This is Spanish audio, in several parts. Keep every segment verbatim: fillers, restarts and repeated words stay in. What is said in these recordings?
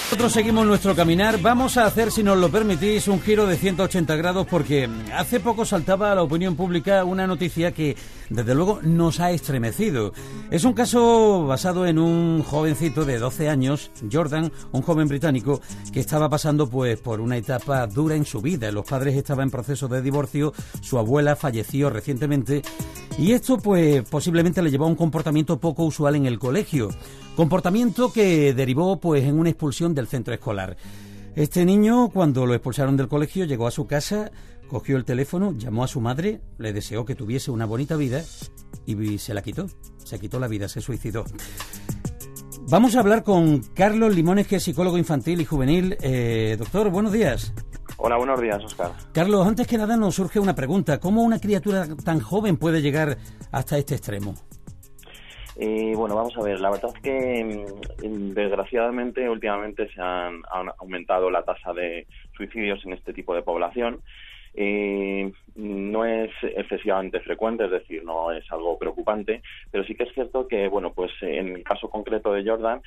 Nosotros seguimos nuestro caminar. Vamos a hacer, si nos lo permitís, un giro de ciento ochenta grados porque hace poco saltaba a la opinión pública una noticia que, desde luego, nos ha estremecido. Es un caso basado en un jovencito de doce años, Jordan, un joven británico, que estaba pasando pues por una etapa dura en su vida. Los padres estaban en proceso de divorcio, su abuela falleció recientemente y esto pues posiblemente le llevó a un comportamiento poco usual en el colegio. Comportamiento que derivó pues en una expulsión del centro escolar. Este niño, cuando lo expulsaron del colegio, llegó a su casa, cogió el teléfono, llamó a su madre, le deseó que tuviese una bonita vida y se la quitó. Se quitó la vida, se suicidó. Vamos a hablar con Carlos Limones, que es psicólogo infantil y juvenil. Eh, doctor, buenos días. Hola, buenos días, Óscar. Carlos, antes que nada nos surge una pregunta. ¿Cómo una criatura tan joven puede llegar hasta este extremo? Eh, bueno, vamos a ver, la verdad es que desgraciadamente últimamente se han, han aumentado la tasa de suicidios en este tipo de población. Eh, no es excesivamente frecuente, es decir, no es algo preocupante, pero sí que es cierto que, bueno, pues en el caso concreto de Jordan,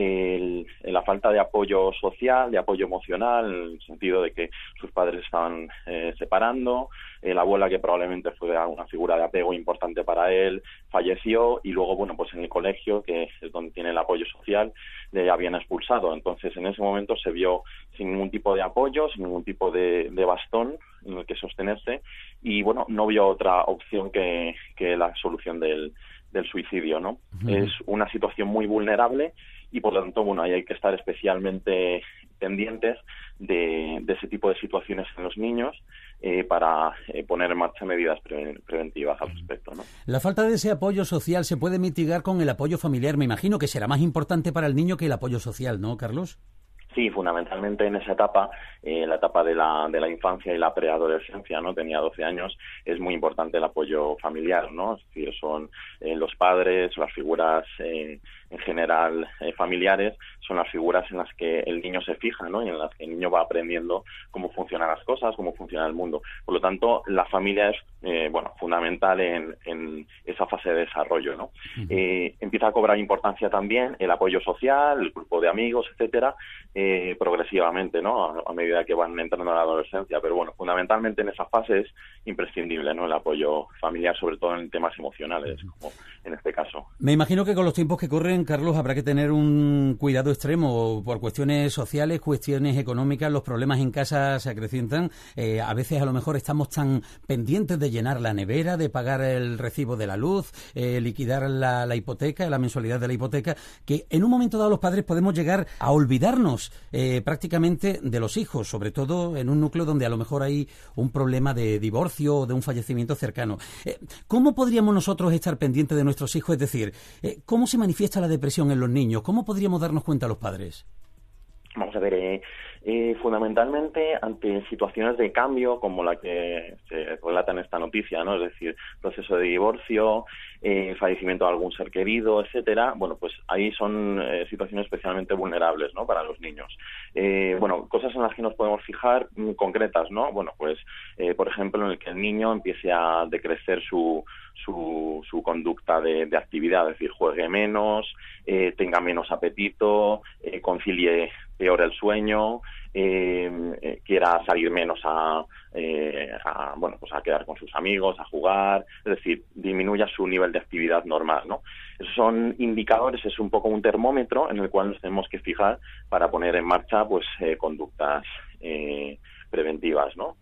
el, la falta de apoyo social, de apoyo emocional, en el sentido de que sus padres estaban eh, separando, eh, la abuela, que probablemente fue una figura de apego importante para él, falleció, y luego, bueno, pues en el colegio, que es donde tiene el apoyo social, le habían expulsado. Entonces, en ese momento se vio sin ningún tipo de apoyo, sin ningún tipo de, de bastón en el que sostenerse, y bueno, no vio otra opción que, que la solución del, del suicidio, ¿no? Uh-huh. Es una situación muy vulnerable y por lo tanto, bueno, ahí hay que estar especialmente pendientes de, de ese tipo de situaciones en los niños eh, para eh, poner en marcha medidas pre- preventivas al respecto, ¿no? La falta de ese apoyo social se puede mitigar con el apoyo familiar. Me imagino que será más importante para el niño que el apoyo social, ¿no, Carlos? Sí, fundamentalmente en esa etapa, eh, la etapa de la de la infancia y la preadolescencia, ¿no? Tenía doce años, es muy importante el apoyo familiar, ¿no? Es decir, son eh, los padres, las figuras eh, en general eh, familiares, son las figuras en las que el niño se fija, ¿no? Y en las que el niño va aprendiendo cómo funcionan las cosas, cómo funciona el mundo. Por lo tanto, la familia es, eh, bueno, fundamental en, en esa fase de desarrollo, ¿no? Uh-huh. Eh, empieza a cobrar importancia también el apoyo social, el grupo de amigos, etcétera, eh, progresivamente, ¿no? A, a medida que van entrando en la adolescencia. Pero bueno, fundamentalmente en esa fase es imprescindible, ¿no? El apoyo familiar, sobre todo en temas emocionales, como en este caso. Me imagino que con los tiempos que corren, Carlos, habrá que tener un cuidado extremo por cuestiones sociales, cuestiones económicas. Los problemas en casa se acrecientan. Eh, a veces a lo mejor estamos tan pendientes de llenar la nevera, de pagar el recibo de la luz, eh, liquidar la, la hipoteca, la mensualidad de la hipoteca, que en un momento dado los padres podemos llegar a olvidarnos eh, prácticamente de los hijos, sobre todo en un núcleo donde a lo mejor hay un problema de divorcio o de un fallecimiento cercano. Eh, ¿Cómo podríamos nosotros estar pendientes de nuestros hijos? Es decir, eh, ¿cómo se manifiesta la depresión en los niños? ¿Cómo podríamos darnos cuenta los padres? Vamos a ver, eh, eh, fundamentalmente ante situaciones de cambio como la que se relata en esta noticia, ¿no? Es decir, proceso de divorcio, eh, fallecimiento de algún ser querido, etcétera. Bueno, pues ahí son eh, situaciones especialmente vulnerables, ¿no? Para los niños. Eh, bueno, cosas en las que nos podemos fijar mm, concretas, ¿no? Bueno, pues, eh, por ejemplo, en el que el niño empiece a decrecer su su, su conducta de, de actividad, es decir, juegue menos, eh, tenga menos apetito, eh, concilie peor el sueño, eh, eh, quiera salir menos a, eh, a, bueno, pues a quedar con sus amigos, a jugar, es decir, disminuya su nivel de actividad normal, ¿no? Esos son indicadores, es un poco un termómetro en el cual nos tenemos que fijar para poner en marcha, pues, eh, conductas eh, preventivas, ¿no?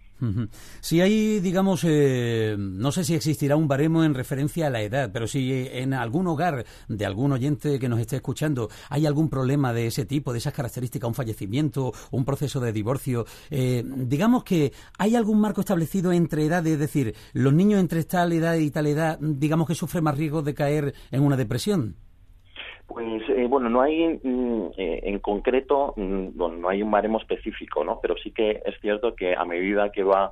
Si hay, digamos, eh, no sé si existirá un baremo en referencia a la edad, pero si en algún hogar de algún oyente que nos esté escuchando hay algún problema de ese tipo, de esas características, un fallecimiento, un proceso de divorcio, eh, digamos que hay algún marco establecido entre edades, es decir, los niños entre tal edad y tal edad, digamos que sufren más riesgo de caer en una depresión. Pues eh, bueno, no hay mm, eh, en concreto, mm, bueno, no hay un baremo específico, ¿no? Pero sí que es cierto que a medida que va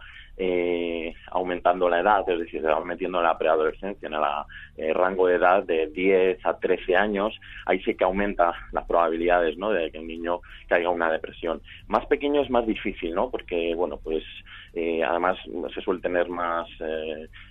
eh, aumentando la edad, es decir, se va metiendo en la preadolescencia, en el eh, rango de edad de diez a trece años, ahí sí que aumenta las probabilidades, ¿no? De que el niño caiga en una depresión. Más pequeño es más difícil, ¿no? Porque, bueno, pues eh, además se suele tener más eh,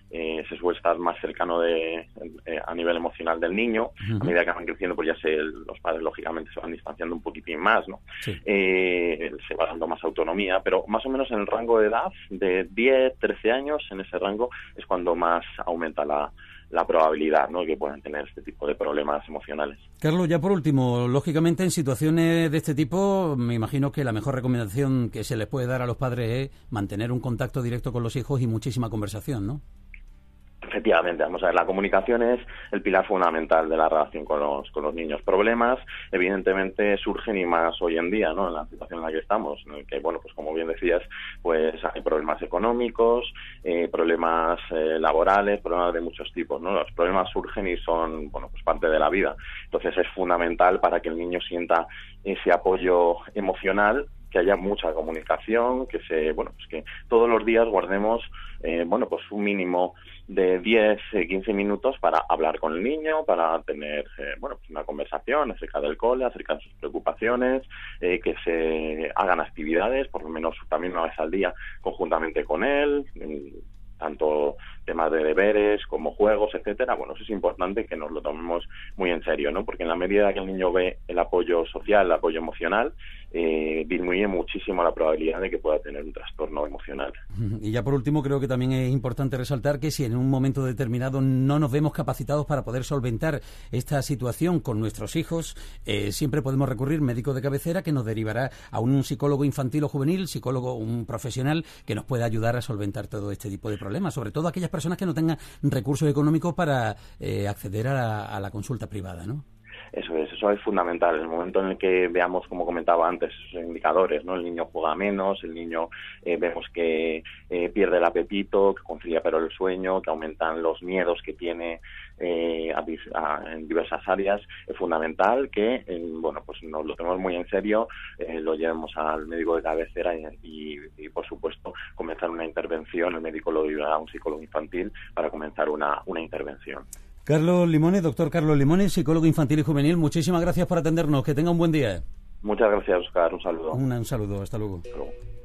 eh, se suele estar más cercano de eh, a nivel emocional del niño. Uh-huh. A medida que van creciendo, pues ya se, los padres lógicamente se van distanciando un poquitín más, ¿no? Sí. Eh, se va dando más autonomía, pero más o menos en el rango de edad de diez, trece años, en ese rango es cuando más aumenta la la probabilidad, ¿no?, que puedan tener este tipo de problemas emocionales. Carlos, ya por último, lógicamente en situaciones de este tipo, me imagino que la mejor recomendación que se les puede dar a los padres es mantener un contacto directo con los hijos y muchísima conversación, ¿no? Efectivamente, vamos a ver, la comunicación es el pilar fundamental de la relación con los con los niños. Problemas, evidentemente, surgen y más hoy en día, ¿no?, en la situación en la que estamos, en el que, bueno, pues como bien decías, pues hay problemas económicos, eh, problemas eh, laborales, problemas de muchos tipos, ¿no? Los problemas surgen y son, bueno, pues parte de la vida. Entonces es fundamental para que el niño sienta ese apoyo emocional, que haya mucha comunicación, que se, bueno, pues que todos los días guardemos, eh, bueno, pues un mínimo de diez, quince minutos para hablar con el niño, para tener, eh, bueno, pues una conversación acerca del cole, acerca de sus preocupaciones, eh, que se hagan actividades, por lo menos también una vez al día, conjuntamente con él, en, tanto temas de deberes como juegos, etcétera. Bueno, eso es importante que nos lo tomemos muy en serio, ¿no? Porque en la medida que el niño ve el apoyo social, el apoyo emocional, eh, disminuye muchísimo la probabilidad de que pueda tener un trastorno emocional. Y ya por último, creo que también es importante resaltar que si en un momento determinado no nos vemos capacitados para poder solventar esta situación con nuestros hijos, eh, siempre podemos recurrir médico de cabecera que nos derivará a un psicólogo infantil o juvenil, psicólogo, un profesional que nos pueda ayudar a solventar todo este tipo de problemas, sobre todo aquellas personas que no tengan recursos económicos para eh, acceder a la, a la consulta privada, ¿no? Eso es, eso es fundamental. En el momento en el que veamos, como comentaba antes, esos indicadores, ¿no? El niño juega menos, el niño eh, vemos que eh, pierde el apetito, que concilia pero el sueño, que aumentan los miedos que tiene eh, a, a, en diversas áreas, es fundamental que, eh, bueno, pues nos lo tomemos muy en serio, eh, lo llevemos al médico de cabecera y, y, y, por supuesto, comenzar una intervención. El médico lo llevará a un psicólogo infantil para comenzar una, una intervención. Carlos Limones, doctor Carlos Limones, psicólogo infantil y juvenil, muchísimas gracias por atendernos. Que tenga un buen día. Muchas gracias, Óscar. Un saludo. Un, un saludo. Hasta luego. Hasta luego.